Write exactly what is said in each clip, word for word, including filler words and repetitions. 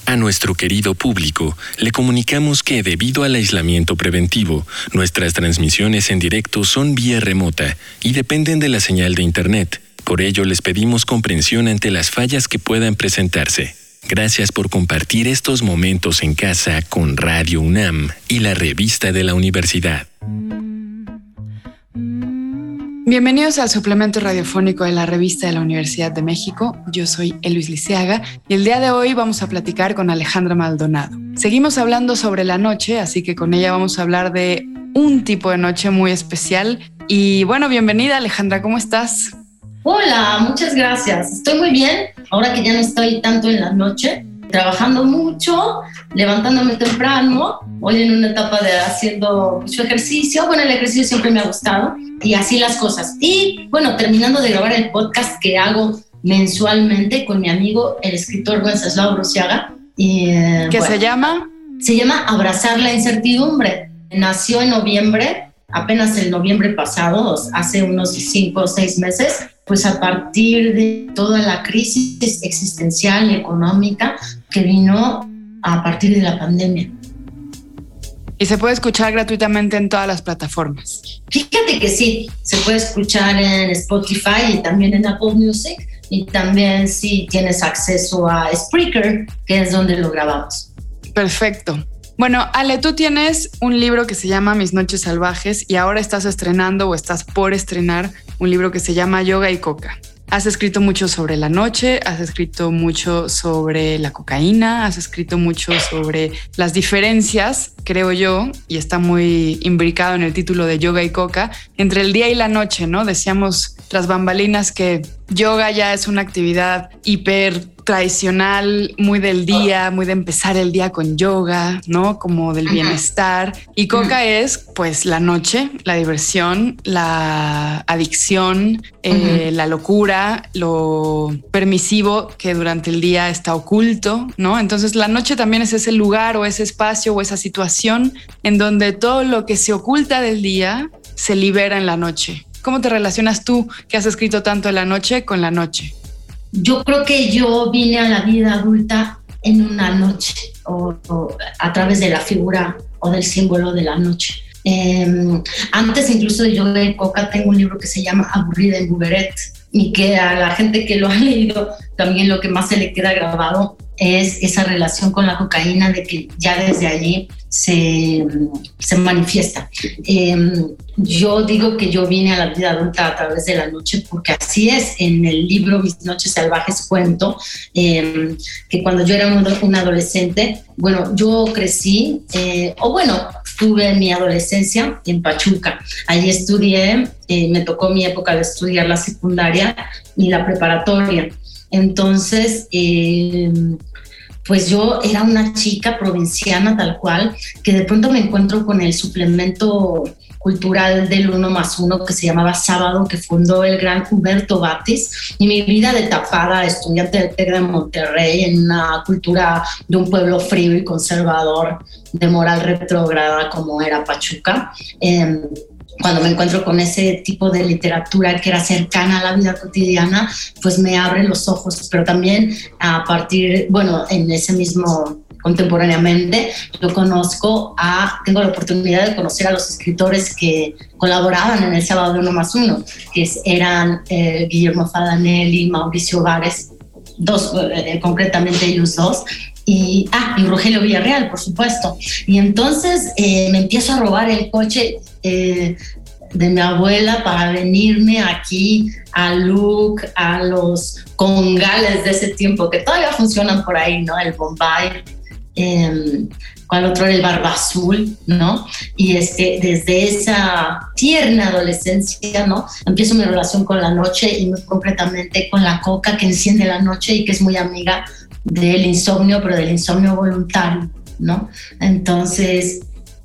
A nuestro querido público, le comunicamos que debido al aislamiento preventivo, nuestras transmisiones en directo son vía remota y dependen de la señal de Internet. Por ello, les pedimos comprensión ante las fallas que puedan presentarse. Gracias por compartir estos momentos en casa con Radio UNAM y la revista de la universidad. Bienvenidos al suplemento radiofónico de la revista de la Universidad de México. Yo soy Eluis Liceaga y el día de hoy vamos a platicar con Alejandra Maldonado. Seguimos hablando sobre la noche, así que con ella vamos a hablar de un tipo de noche muy especial. Y bueno, bienvenida Alejandra, ¿cómo estás? Hola, muchas gracias. Estoy muy bien, ahora que ya no estoy tanto en la noche, trabajando mucho, levantándome temprano, hoy en una etapa de haciendo mucho ejercicio. Bueno, el ejercicio siempre me ha gustado y así las cosas. Y bueno, terminando de grabar el podcast que hago mensualmente con mi amigo, el escritor Wenceslao Bruciaga. Y, eh, ¿Qué bueno, se llama? Se llama Abrazar la incertidumbre. Nació en noviembre, apenas el noviembre pasado, hace unos cinco o seis meses, pues a partir de toda la crisis existencial y económica que vino a partir de la pandemia. Y se puede escuchar gratuitamente en todas las plataformas. Fíjate que sí, se puede escuchar en Spotify y también en Apple Music, y también si tienes acceso a Spreaker, que es donde lo grabamos. Perfecto. Bueno, Ale, tú tienes un libro que se llama Mis Noches Salvajes y ahora estás estrenando o estás por estrenar un libro que se llama Yoga y Coca. Has escrito mucho sobre la noche, has escrito mucho sobre la cocaína, has escrito mucho sobre las diferencias, creo yo, y está muy imbricado en el título de Yoga y Coca, entre el día y la noche, ¿no? Decíamos tras bambalinas que yoga ya es una actividad hiper tradicional, muy del día, muy de empezar el día con yoga, ¿no? Como del bienestar. Y coca es, pues, la noche, la diversión, la adicción, eh, uh-huh. la locura, lo permisivo que durante el día está oculto, ¿no? Entonces, la noche también es ese lugar o ese espacio o esa situación en donde todo lo que se oculta del día se libera en la noche. ¿Cómo te relacionas tú, que has escrito tanto en la noche, con la noche? Yo creo que yo vine a la vida adulta en una noche o, o a través de la figura o del símbolo de la noche. Eh, antes incluso de Yoga y Coca tengo un libro que se llama Aburrida en Buberet y que a la gente que lo ha leído también lo que más se le queda grabado es esa relación con la cocaína, de que ya desde allí se, se manifiesta. Eh, yo digo que yo vine a la vida adulta a través de la noche porque así es. En el libro Mis Noches Salvajes cuento eh, que cuando yo era una adolescente, bueno, yo crecí, eh, o bueno, tuve mi adolescencia en Pachuca. Allí estudié, eh, me tocó mi época de estudiar la secundaria y la preparatoria. Entonces, eh, pues yo era una chica provinciana tal cual, que de pronto me encuentro con el suplemento cultural del uno más uno que se llamaba Sábado, que fundó el gran Humberto Batis, y mi vida de tapada, estudiante del TEC de Monterrey, en una cultura de un pueblo frío y conservador, de moral retrógrada como era Pachuca. Eh, Cuando me encuentro con ese tipo de literatura que era cercana a la vida cotidiana, pues me abre los ojos. Pero también a partir, bueno, en ese mismo, contemporáneamente, yo conozco a, tengo la oportunidad de conocer a los escritores que colaboraban en el Sábado de Uno más Uno, que eran eh, Guillermo Fadanelli, Mauricio Vares, dos, eh, concretamente ellos dos, y, ah, y Rogelio Villarreal, por supuesto. Y entonces eh, me empiezo a robar el coche eh, de mi abuela para venirme aquí a Luc, a los congales de ese tiempo, que todavía funcionan por ahí, ¿no? El Bombay, eh, ¿cuál otro era? El Barba Azul, ¿no? Y este, desde esa tierna adolescencia, ¿no? Empiezo mi relación con la noche y muy concretamente con la coca que enciende la noche y que es muy amiga del insomnio, pero del insomnio voluntario, ¿no? Entonces,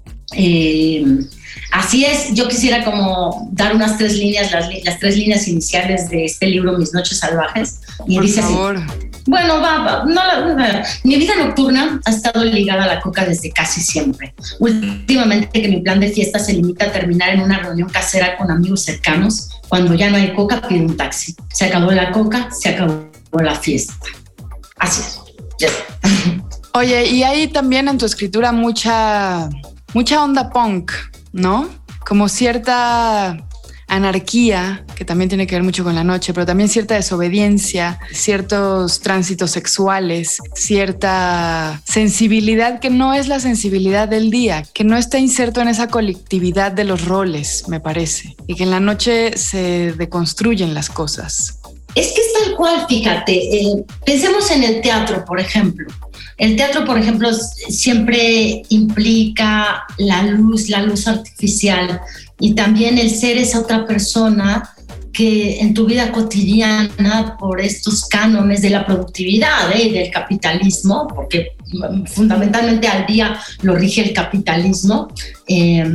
eh, así es. Yo quisiera como dar unas tres líneas, las, las tres líneas iniciales de este libro, Mis Noches Salvajes. Y Por dice favor. Así, bueno, va, va, no, no, no, mi vida nocturna ha estado ligada a la coca desde casi siempre. Últimamente que mi plan de fiesta se limita a terminar en una reunión casera con amigos cercanos. Cuando ya no hay coca, pido un taxi. Se acabó la coca, se acabó la fiesta. Así es. Yes. Oye, y hay también en tu escritura mucha, mucha onda punk, ¿no? Como cierta anarquía, que también tiene que ver mucho con la noche, pero también cierta desobediencia, ciertos tránsitos sexuales, cierta sensibilidad que no es la sensibilidad del día, que no está inserto en esa colectividad de los roles, me parece, y que en la noche se deconstruyen las cosas. Es que es tal cual, fíjate, eh, pensemos en el teatro, por ejemplo. El teatro, por ejemplo, siempre implica la luz, la luz artificial, y también el ser esa otra persona que en tu vida cotidiana, por estos cánones de la productividad y ¿eh? del capitalismo, porque fundamentalmente al día lo rige el capitalismo, eh,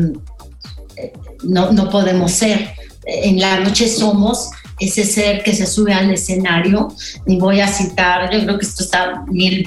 no, no podemos ser. En la noche somos ese ser que se sube al escenario, y voy a citar, yo creo que esto está mil,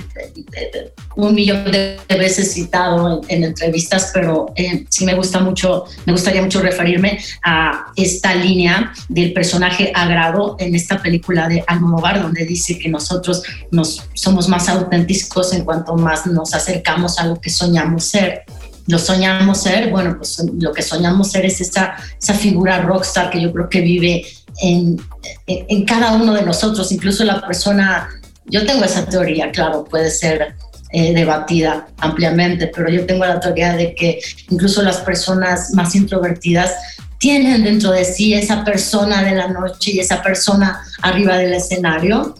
un millón de veces citado en, en entrevistas, pero eh, sí me gusta mucho, me gustaría mucho referirme a esta línea del personaje Agrado en esta película de Almodóvar, donde dice que nosotros nos, somos más auténticos en cuanto más nos acercamos a lo que soñamos ser. Lo soñamos ser, bueno, pues lo que soñamos ser es esa, esa figura rockstar que yo creo que vive en, en, en cada uno de nosotros, incluso la persona, yo tengo esa teoría, claro, puede ser eh, debatida ampliamente, pero yo tengo la teoría de que incluso las personas más introvertidas tienen dentro de sí esa persona de la noche y esa persona arriba del escenario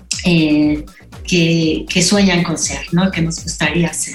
eh, que, que sueñan con ser, ¿no? Que nos gustaría ser.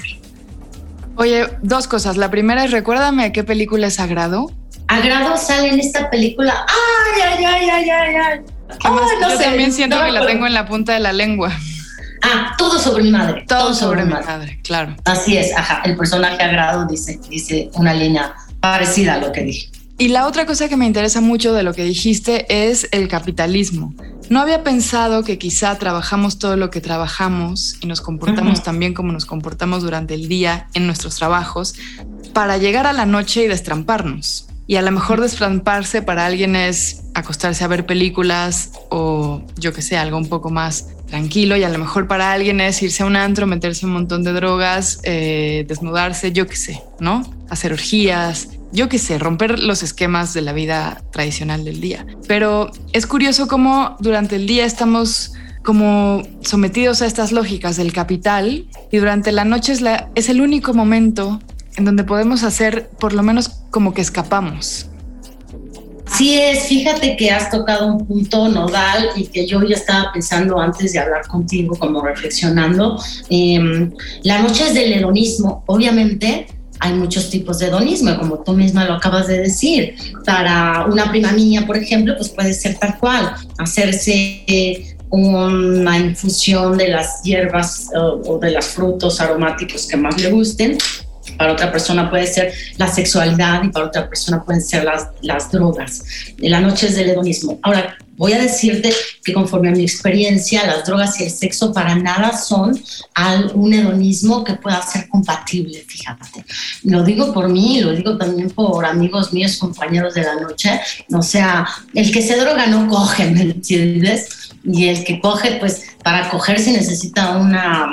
Oye, dos cosas. La primera es, recuérdame qué película es Agrado. Agrado sale en esta película. ¡Ay, ay, ay, ay, ay! ay. ¿Qué más? Ay, no Yo sé, también siento no, que la tengo en la punta de la lengua. Ah, todo sobre mi madre. Todo, todo sobre, sobre mi madre. madre, claro. Así es, ajá. El personaje Agrado dice, dice una línea parecida a lo que dije. Y la otra cosa que me interesa mucho de lo que dijiste es el capitalismo. No había pensado que quizá trabajamos todo lo que trabajamos y nos comportamos uh-huh. también como nos comportamos durante el día en nuestros trabajos para llegar a la noche y destramparnos. Y a lo mejor destramparse para alguien es acostarse a ver películas o yo que sé, algo un poco más tranquilo, y a lo mejor para alguien es irse a un antro, meterse un montón de drogas, eh, desnudarse, yo que sé, ¿no? Hacer orgías, yo qué sé, romper los esquemas de la vida tradicional del día. Pero es curioso cómo durante el día estamos como sometidos a estas lógicas del capital, y durante la noche es, la, es el único momento en donde podemos hacer por lo menos como que escapamos. Así es, fíjate que has tocado un punto nodal y que yo ya estaba pensando antes de hablar contigo, como reflexionando. Eh, la noche es del hedonismo, obviamente. Hay muchos tipos de hedonismo, como tú misma lo acabas de decir. Para una prima mía, por ejemplo, pues puede ser tal cual, hacerse eh, una infusión de las hierbas uh, o de los frutos aromáticos que más le gusten. Para otra persona puede ser la sexualidad y para otra persona pueden ser las, las drogas. La noche es del hedonismo. Ahora, voy a decirte que conforme a mi experiencia, las drogas y el sexo para nada son un hedonismo que pueda ser compatible, fíjate. Lo digo por mí, lo digo también por amigos míos, compañeros de la noche. O sea, el que se droga no coge, ¿me entiendes? Y el que coge, pues para coger se necesita una,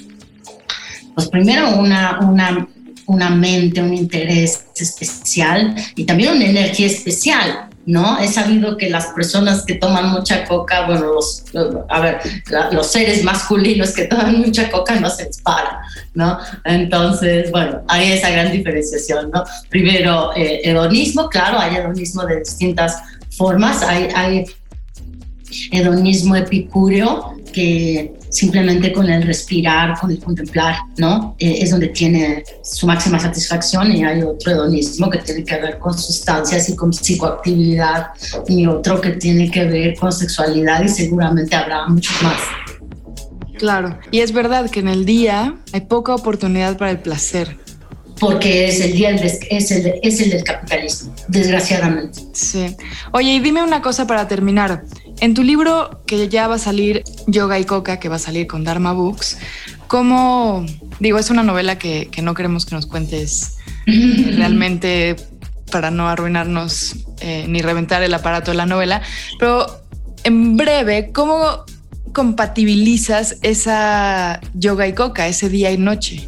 pues primero una... una una mente, un interés especial y también una energía especial, ¿no? He sabido que las personas que toman mucha coca, bueno, los, a ver, la, los seres masculinos que toman mucha coca no se les para, ¿no? Entonces, bueno, hay esa gran diferenciación, ¿no? Primero, eh, hedonismo, claro, hay hedonismo de distintas formas, hay, hay hedonismo epicúreo que simplemente con el respirar, con el contemplar, ¿no? Eh, es donde tiene su máxima satisfacción, y hay otro hedonismo que tiene que ver con sustancias y con psicoactividad, y otro que tiene que ver con sexualidad, y seguramente habrá muchos más. Claro, y es verdad que en el día hay poca oportunidad para el placer. Porque es el día es el, es el del capitalismo, desgraciadamente. Sí. Oye, y dime una cosa para terminar. En tu libro, que ya va a salir, Yoga y Coca, que va a salir con Dharma Books, ¿cómo? Digo, es una novela que, que no queremos que nos cuentes realmente para no arruinarnos eh, ni reventar el aparato de la novela, pero en breve, ¿cómo compatibilizas esa yoga y coca, ese día y noche?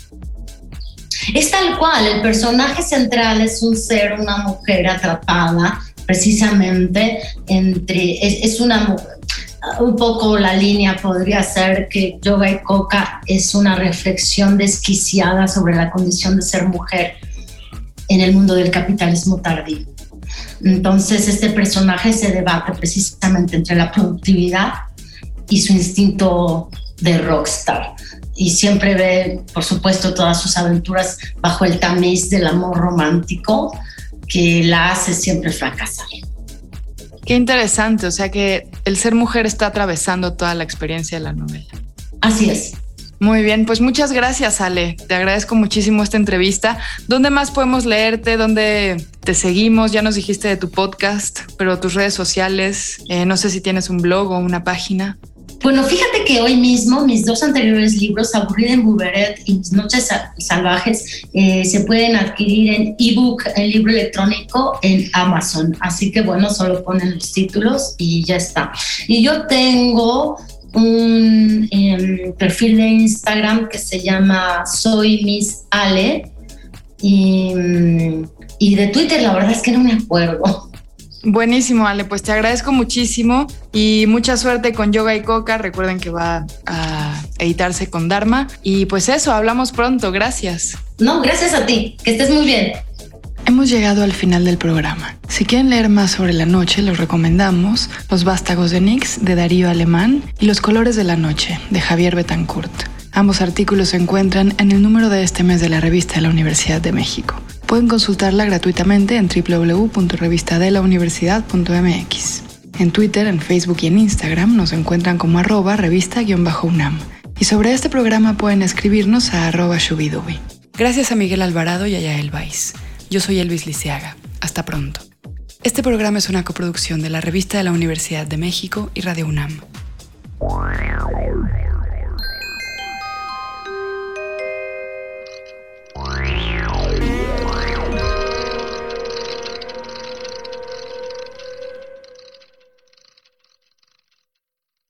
Es tal cual, el personaje central es un ser, una mujer atrapada precisamente entre, es, es una mujer, un poco la línea podría ser que yoga y coca es una reflexión desquiciada sobre la condición de ser mujer en el mundo del capitalismo tardío. Entonces este personaje se debate precisamente entre la productividad y su instinto de rockstar. Y siempre ve, por supuesto, todas sus aventuras bajo el tamiz del amor romántico que la hace siempre fracasar. Qué interesante, o sea que el ser mujer está atravesando toda la experiencia de la novela. Así es. Muy bien, pues muchas gracias, Ale. Te agradezco muchísimo esta entrevista. ¿Dónde más podemos leerte? ¿Dónde te seguimos? Ya nos dijiste de tu podcast, pero tus redes sociales, eh, no sé si tienes un blog o una página. Bueno, fíjate que hoy mismo mis dos anteriores libros, Aburrida en Bouveret y Mis Noches Salvajes, eh, se pueden adquirir en ebook, en libro electrónico, en Amazon. Así que bueno, solo ponen los títulos y ya está. Y yo tengo un eh, perfil de Instagram que se llama Soy Miss Ale y, y de Twitter la verdad es que no me acuerdo. Buenísimo, Ale, pues te agradezco muchísimo y mucha suerte con Yoga y Coca. Recuerden que va a editarse con Dharma y pues eso, hablamos pronto, gracias. No, gracias a ti, que estés muy bien. Hemos llegado al final del programa. Si quieren leer más sobre la noche, les recomendamos Los Vástagos de Nix, de Darío Alemán, y Los Colores de la Noche, de Javier Betancourt. Ambos artículos se encuentran en el número de este mes de la revista de la Universidad de México. Pueden consultarla gratuitamente en doble u doble u doble u punto revista de la universidad punto m x. En Twitter, en Facebook y en Instagram nos encuentran como arroba revista-unam. Y sobre este programa pueden escribirnos a arroba shubidubi. Gracias a Miguel Alvarado y a Yael Baiz. Yo soy Elvis Liceaga. Hasta pronto. Este programa es una coproducción de la Revista de la Universidad de México y Radio UNAM.